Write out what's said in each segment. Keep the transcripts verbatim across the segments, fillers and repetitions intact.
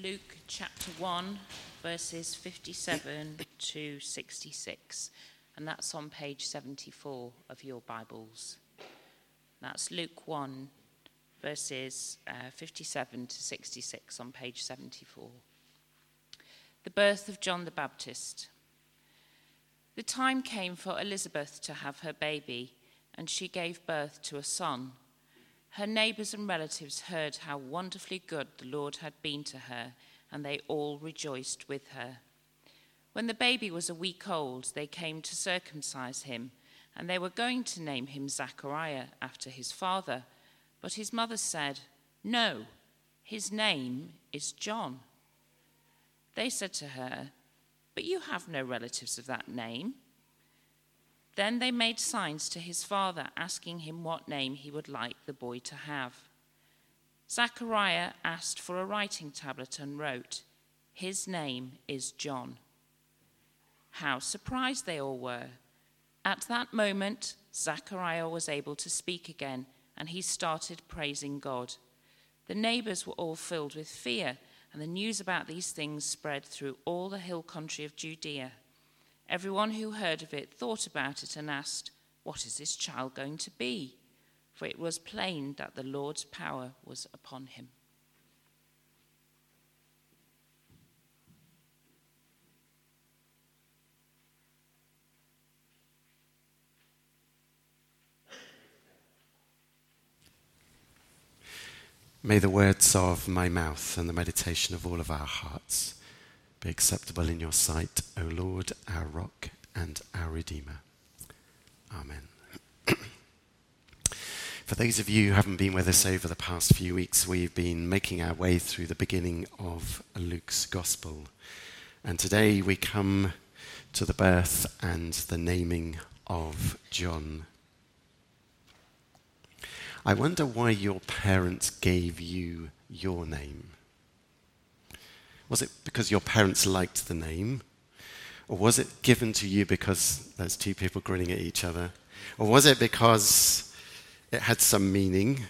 Luke chapter one, verses fifty-seven to sixty-six, and that's on page seventy-four of your Bibles. That's Luke one, verses uh, fifty-seven to sixty-six on page seventy-four. The birth of John the Baptist. The time came for Elizabeth to have her baby, and she gave birth to a son. Her neighbors and relatives heard how wonderfully good the Lord had been to her, and they all rejoiced with her. When the baby was a week old, they came to circumcise him, and they were going to name him Zachariah after his father. But his mother said, "No, his name is John." They said to her, "But you have no relatives of that name." Then they made signs to his father, asking him what name he would like the boy to have. Zachariah asked for a writing tablet and wrote, "His name is John." How surprised they all were. At that moment, Zachariah was able to speak again, and he started praising God. The neighbors were all filled with fear, and the news about these things spread through all the hill country of Judea. Everyone who heard of it thought about it and asked, "What is this child going to be?" For it was plain that the Lord's power was upon him. May the words of my mouth and the meditation of all of our hearts be acceptable in your sight, O Lord, our rock and our Redeemer. Amen. For those of you who haven't been with us over the past few weeks, we've been making our way through the beginning of Luke's Gospel. And today we come to the birth and the naming of John. I wonder why your parents gave you your name. Was it because your parents liked the name? Or was it given to you because there's two people grinning at each other? Or was it because it had some meaning?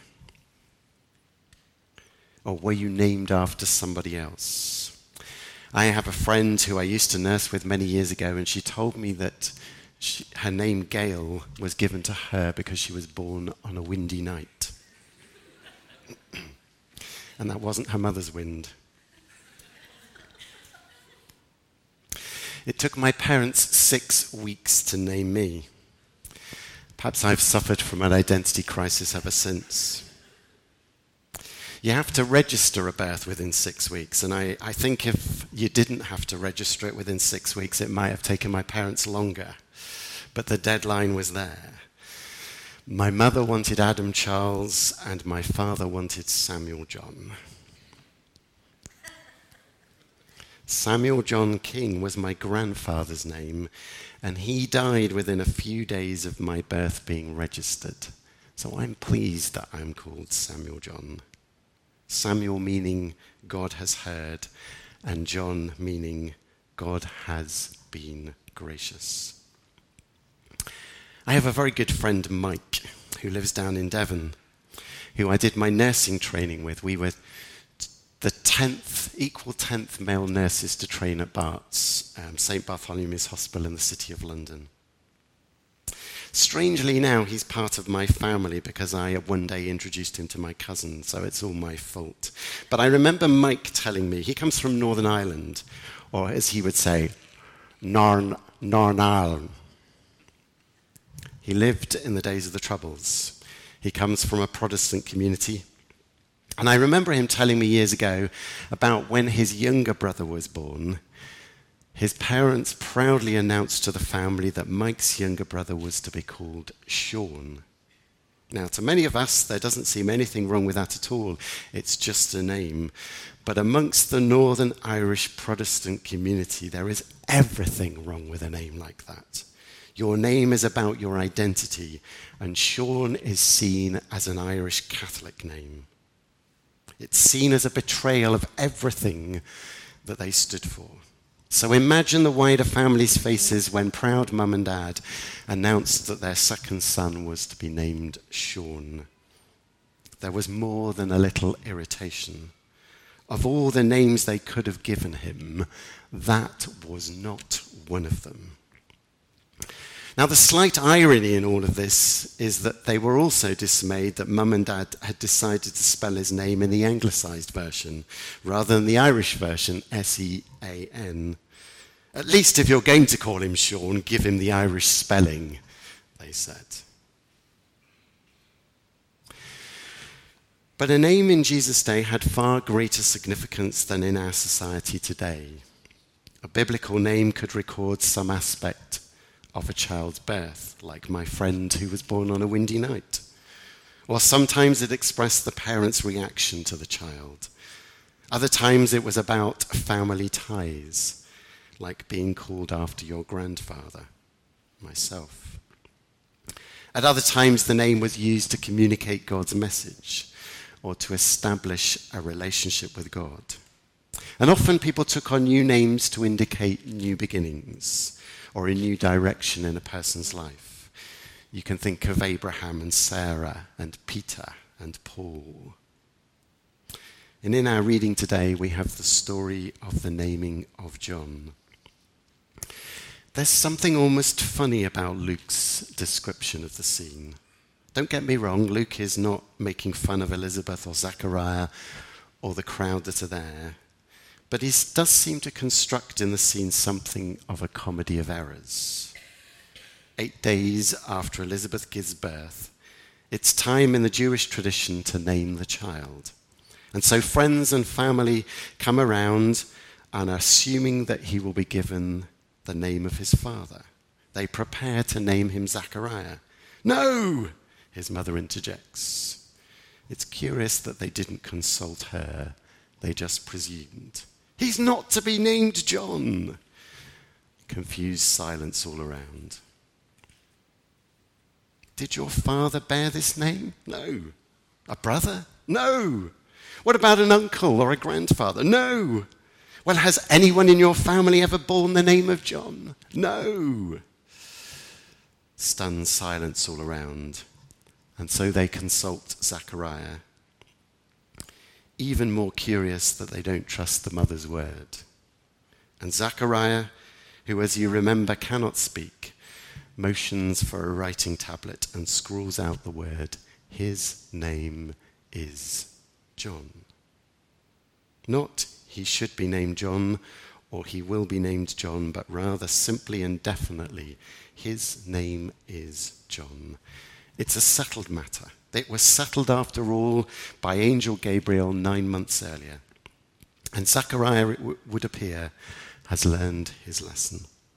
Or were you named after somebody else? I have a friend who I used to nurse with many years ago, and she told me that she, her name Gail was given to her because she was born on a windy night. And that wasn't her mother's wind. It took my parents six weeks to name me. Perhaps I've suffered from an identity crisis ever since. You have to register a birth within six weeks, and I, I think if you didn't have to register it within six weeks, it might have taken my parents longer. But the deadline was there. My mother wanted Adam Charles, and my father wanted Samuel John. Samuel John King was my grandfather's name, and he died within a few days of my birth being registered. So I'm pleased that I'm called Samuel John. Samuel meaning God has heard, and John meaning God has been gracious. I have a very good friend, Mike, who lives down in Devon, who I did my nursing training with. We were the tenth, equal tenth male nurses to train at Barts, um, Saint Bartholomew's Hospital in the City of London. Strangely now, he's part of my family because I one day introduced him to my cousin, so it's all my fault. But I remember Mike telling me, he comes from Northern Ireland, or as he would say, Norn, Norn Ireland. He lived in the days of the Troubles. He comes from a Protestant community. And I remember him telling me years ago about when his younger brother was born. His parents proudly announced to the family that Mike's younger brother was to be called Sean. Now, to many of us, there doesn't seem anything wrong with that at all. It's just a name. But amongst the Northern Irish Protestant community, there is everything wrong with a name like that. Your name is about your identity, and Sean is seen as an Irish Catholic name. It's seen as a betrayal of everything that they stood for. So imagine the wider family's faces when proud mum and dad announced that their second son was to be named Sean. There was more than a little irritation. of all the names they could have given him, that was not one of them. Now, the slight irony in all of this is that they were also dismayed that Mum and Dad had decided to spell his name in the anglicised version rather than the Irish version, S E A N. At least if you're going to call him Sean, give him the Irish spelling, they said. But a name in Jesus' day had far greater significance than in our society today. A biblical name could record some aspect of a child's birth, like my friend who was born on a windy night. Or sometimes it expressed the parent's reaction to the child. Other times it was about family ties, like being called after your grandfather, myself. At other times the name was used to communicate God's message or to establish a relationship with God. And often people took on new names to indicate new beginnings or a new direction in a person's life. You can think of Abraham and Sarah and Peter and Paul. And in our reading today, we have the story of the naming of John. There's something almost funny about Luke's description of the scene. Don't get me wrong, Luke is not making fun of Elizabeth or Zachariah or the crowd that are there. But he does seem to construct in the scene something of a comedy of errors. Eight days after Elizabeth gives birth, it's time in the Jewish tradition to name the child. And so friends and family come around and are assuming that he will be given the name of his father. They prepare to name him Zachariah. No, his mother interjects. It's curious that they didn't consult her. They just presumed. He's not to be named John. Confused silence all around. Did your father bear this name? No. A brother? No. What about an uncle or a grandfather? No. Well, has anyone in your family ever borne the name of John? No. Stunned silence all around. And so they consult Zachariah. Even more curious that they don't trust the mother's word. And Zachariah, who, as you remember, cannot speak, motions for a writing tablet and scrawls out the word, his name is John. Not he should be named John or he will be named John, but rather simply and definitely, his name is John. It's a settled matter. It was settled, after all, by Angel Gabriel nine months earlier. And Zachariah, it w- would appear, has learned his lesson.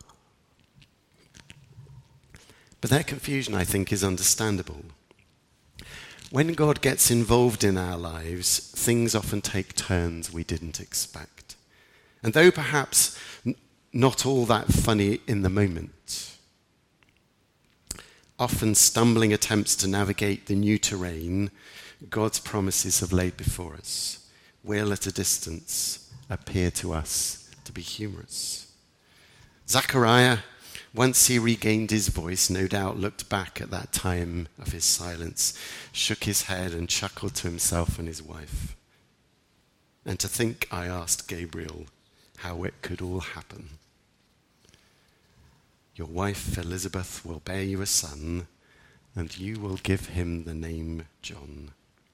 But their confusion, I think, is understandable. When God gets involved in our lives, things often take turns we didn't expect. And though perhaps n- not all that funny in the moment, often stumbling attempts to navigate the new terrain God's promises have laid before us will at a distance appear to us to be humorous. Zachariah, once he regained his voice, no doubt looked back at that time of his silence, shook his head and chuckled to himself and his wife. And to think I asked Gabriel how it could all happen. Your wife Elizabeth will bear you a son, and you will give him the name John.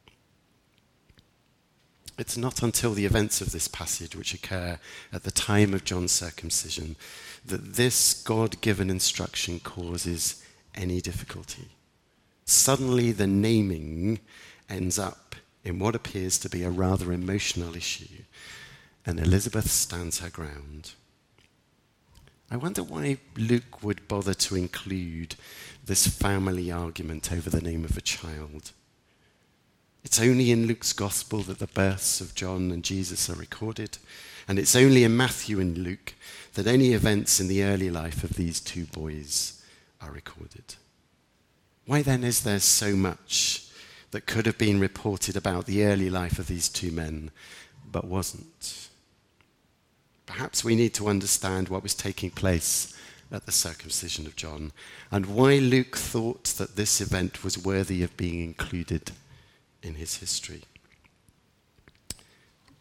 It's not until the events of this passage, which occur at the time of John's circumcision, that this God-given instruction causes any difficulty. Suddenly the naming ends up in what appears to be a rather emotional issue, and Elizabeth stands her ground. I wonder why Luke would bother to include this family argument over the name of a child. It's only in Luke's gospel that the births of John and Jesus are recorded, and it's only in Matthew and Luke that any events in the early life of these two boys are recorded. Why then is there so much that could have been reported about the early life of these two men, but wasn't? Perhaps we need to understand what was taking place at the circumcision of John and why Luke thought that this event was worthy of being included in his history.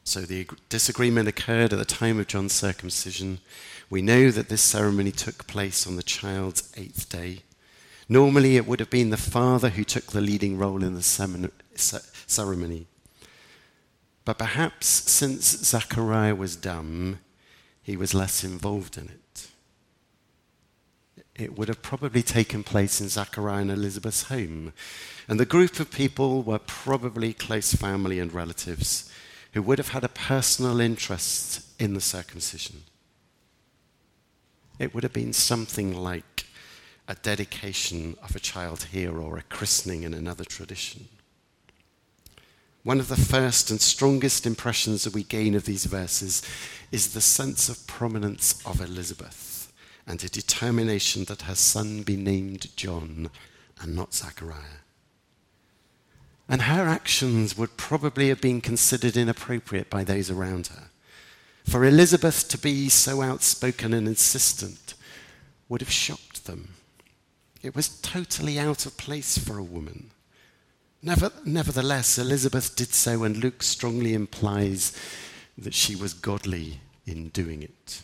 So the disagreement occurred at the time of John's circumcision. We know that this ceremony took place on the child's eighth day. Normally it would have been the father who took the leading role in the ceremony. But perhaps since Zachariah was dumb, he was less involved in it. It would have probably taken place in Zachariah and Elizabeth's home. And the group of people were probably close family and relatives who would have had a personal interest in the circumcision. It would have been something like a dedication of a child here or a christening in another tradition. One of the first and strongest impressions that we gain of these verses is the sense of prominence of Elizabeth and a determination that her son be named John and not Zachariah. And her actions would probably have been considered inappropriate by those around her. For Elizabeth to be so outspoken and insistent would have shocked them. It was totally out of place for a woman. Never, nevertheless, Elizabeth did so, and Luke strongly implies that she was godly in doing it.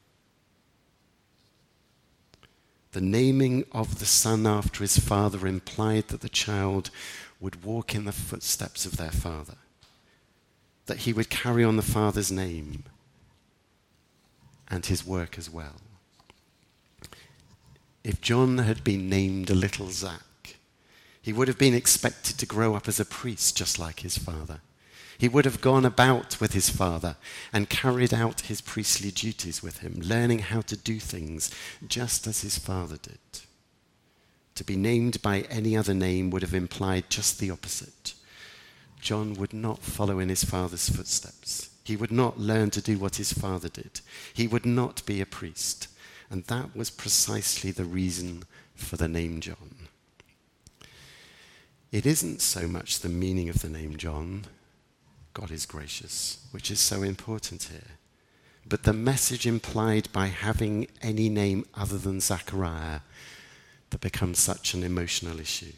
The naming of the son after his father implied that the child would walk in the footsteps of their father, that he would carry on the father's name and his work as well. If John had been named a little Zach, he would have been expected to grow up as a priest just like his father. He would have gone about with his father and carried out his priestly duties with him, learning how to do things just as his father did. To be named by any other name would have implied just the opposite. John would not follow in his father's footsteps. He would not learn to do what his father did. He would not be a priest. And that was precisely the reason for the name John. It isn't so much the meaning of the name John, God is gracious, which is so important here, but the message implied by having any name other than Zachariah that becomes such an emotional issue.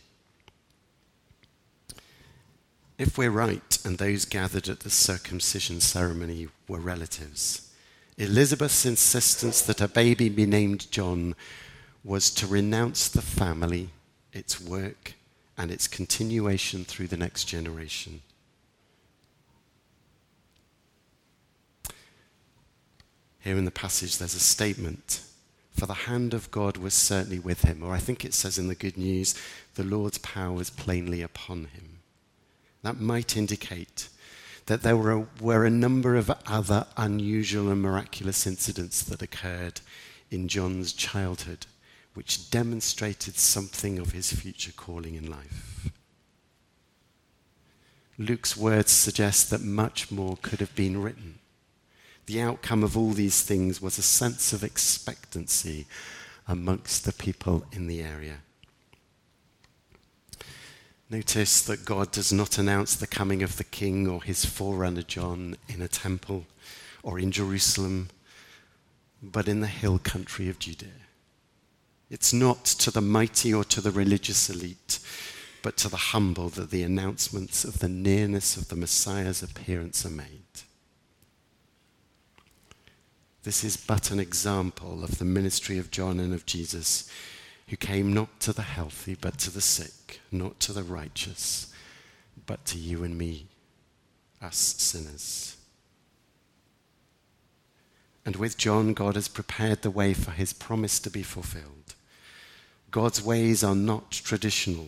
If we're right, and those gathered at the circumcision ceremony were relatives, Elizabeth's insistence that her baby be named John was to renounce the family, its work, and its continuation through the next generation. Here in the passage there's a statement, for the hand of God was certainly with him, or I think it says in the Good News, the Lord's power was plainly upon him. That might indicate that there were, were a number of other unusual and miraculous incidents that occurred in John's childhood, which demonstrated something of his future calling in life. Luke's words suggest that much more could have been written. The outcome of all these things was a sense of expectancy amongst the people in the area. Notice that God does not announce the coming of the king or his forerunner John in a temple or in Jerusalem, but in the hill country of Judea. It's not to the mighty or to the religious elite, but to the humble that the announcements of the nearness of the Messiah's appearance are made. This is but an example of the ministry of John and of Jesus, who came not to the healthy, but to the sick, not to the righteous, but to you and me, us sinners. And with John, God has prepared the way for his promise to be fulfilled. God's ways are not traditional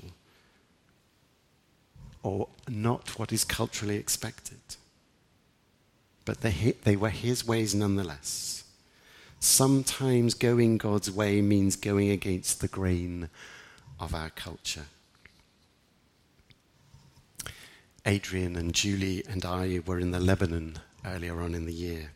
or not what is culturally expected, but they, they were his ways nonetheless. Sometimes going God's way means going against the grain of our culture. Adrian and Julie and I were in the Lebanon earlier on in the year.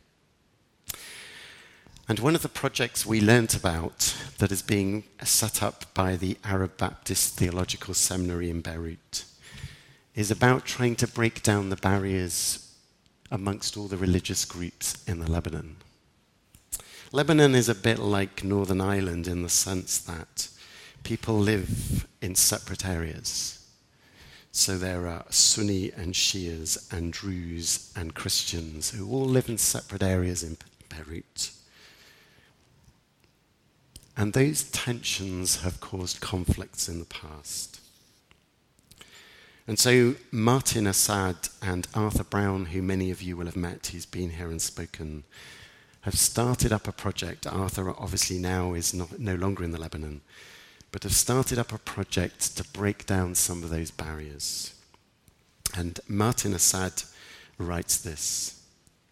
And one of the projects we learnt about that is being set up by the Arab Baptist Theological Seminary in Beirut is about trying to break down the barriers amongst all the religious groups in the Lebanon. Lebanon is a bit like Northern Ireland in the sense that people live in separate areas. So there are Sunni and Shias and Druze and Christians who all live in separate areas in Beirut. And those tensions have caused conflicts in the past. And so Martin Assad and Arthur Brown, who many of you will have met, who's been here and spoken, have started up a project. Arthur obviously now is not, no longer in the Lebanon, but have started up a project to break down some of those barriers. And Martin Assad writes this: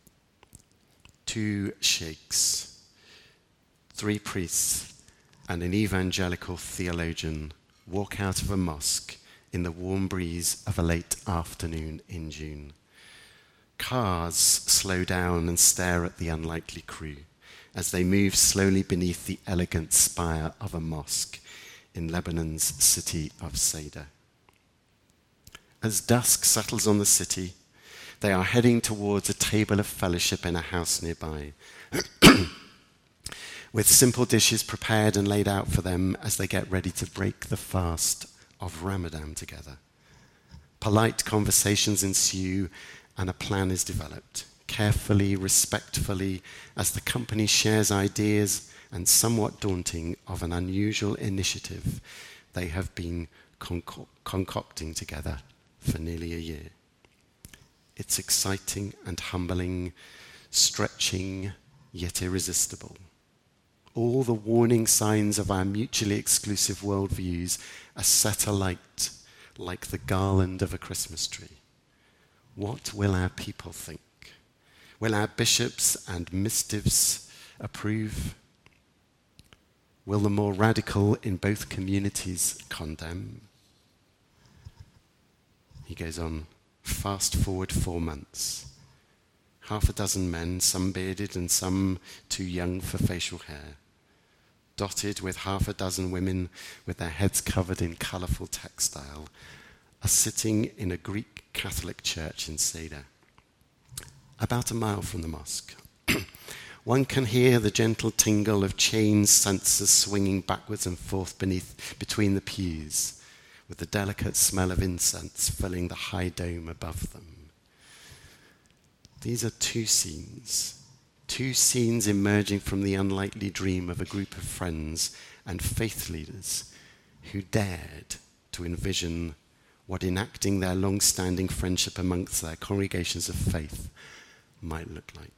two sheikhs, three priests, and an evangelical theologian walk out of a mosque in the warm breeze of a late afternoon in June. Cars slow down and stare at the unlikely crew as they move slowly beneath the elegant spire of a mosque in Lebanon's city of Sayda. As dusk settles on the city, they are heading towards a table of fellowship in a house nearby, with simple dishes prepared and laid out for them as they get ready to break the fast of Ramadan together. Polite conversations ensue and a plan is developed, carefully, respectfully, as the company shares ideas and somewhat daunting of an unusual initiative they have been conco- concocting together for nearly a year. It's exciting and humbling, stretching, yet irresistible. All the warning signs of our mutually exclusive worldviews are set alight like the garland of a Christmas tree. What will our people think? Will our bishops and mistiffs approve? Will the more radical in both communities condemn? He goes on, fast forward four months. Half a dozen men, some bearded and some too young for facial hair, dotted with half a dozen women with their heads covered in colourful textile, are sitting in a Greek Catholic church in Sayda, about a mile from the mosque. One can hear the gentle tingle of chain censers swinging backwards and forth beneath, between the pews, with the delicate smell of incense filling the high dome above them. These are two scenes, two scenes emerging from the unlikely dream of a group of friends and faith leaders who dared to envision what enacting their long-standing friendship amongst their congregations of faith might look like.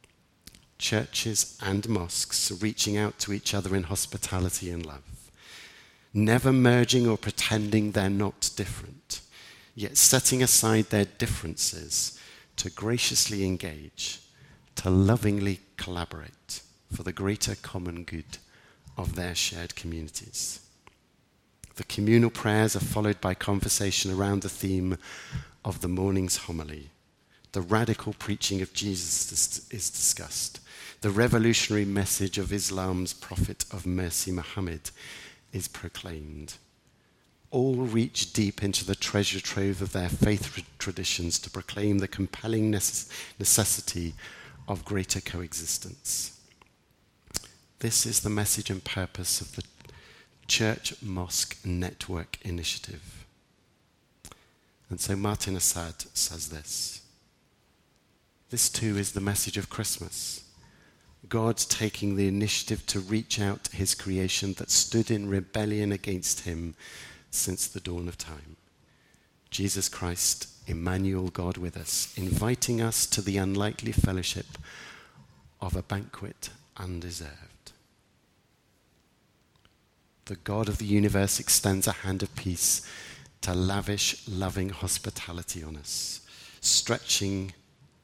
Churches and mosques reaching out to each other in hospitality and love, never merging or pretending they're not different, yet setting aside their differences to graciously engage, to lovingly collaborate for the greater common good of their shared communities. The communal prayers are followed by conversation around the theme of the morning's homily. The radical preaching of Jesus is discussed. The revolutionary message of Islam's prophet of mercy, Muhammad, is proclaimed. All reach deep into the treasure trove of their faith traditions to proclaim the compelling necess- necessity of greater coexistence. This is the message and purpose of the Church Mosque Network Initiative. And so Martin Assad says this: this too is the message of Christmas. God taking the initiative to reach out to his creation that stood in rebellion against him since the dawn of time. Jesus Christ, Emmanuel, God with us, inviting us to the unlikely fellowship of a banquet undeserved. The God of the universe extends a hand of peace to lavish, loving hospitality on us, stretching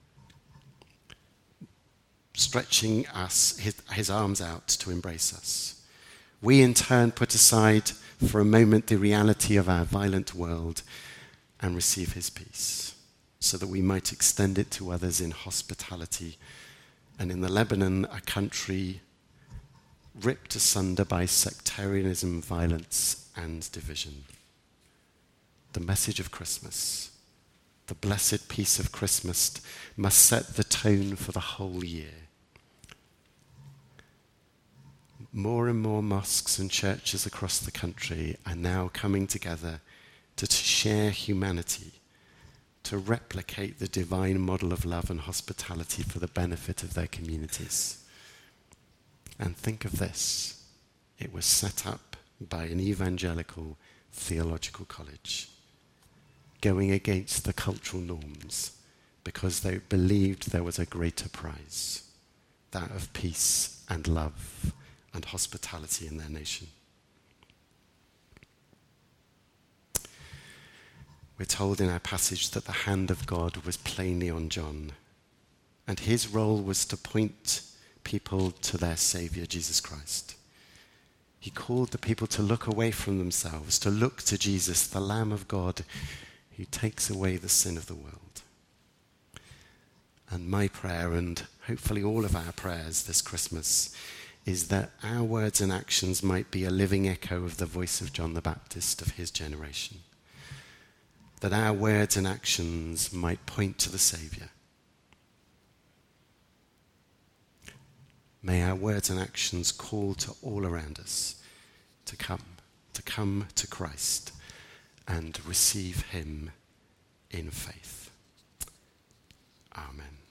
stretching us, his, his arms out to embrace us. We in turn put aside for a moment the reality of our violent world and receive his peace, so that we might extend it to others in hospitality. And in the Lebanon, a country ripped asunder by sectarianism, violence, and division. The message of Christmas, the blessed peace of Christmas, must set the tone for the whole year. More and more mosques and churches across the country are now coming together to, to share humanity, to replicate the divine model of love and hospitality for the benefit of their communities. And think of this, it was set up by an evangelical theological college, going against the cultural norms because they believed there was a greater prize, that of peace and love and hospitality in their nation. We're told in our passage that the hand of God was plainly on John, and his role was to point people to their Saviour, Jesus Christ. He called the people to look away from themselves, to look to Jesus, the Lamb of God, who takes away the sin of the world. And my prayer, and hopefully all of our prayers this Christmas, is that our words and actions might be a living echo of the voice of John the Baptist of his generation. That our words and actions might point to the Saviour. May our words and actions call to all around us to come, to come to Christ and receive him in faith. Amen.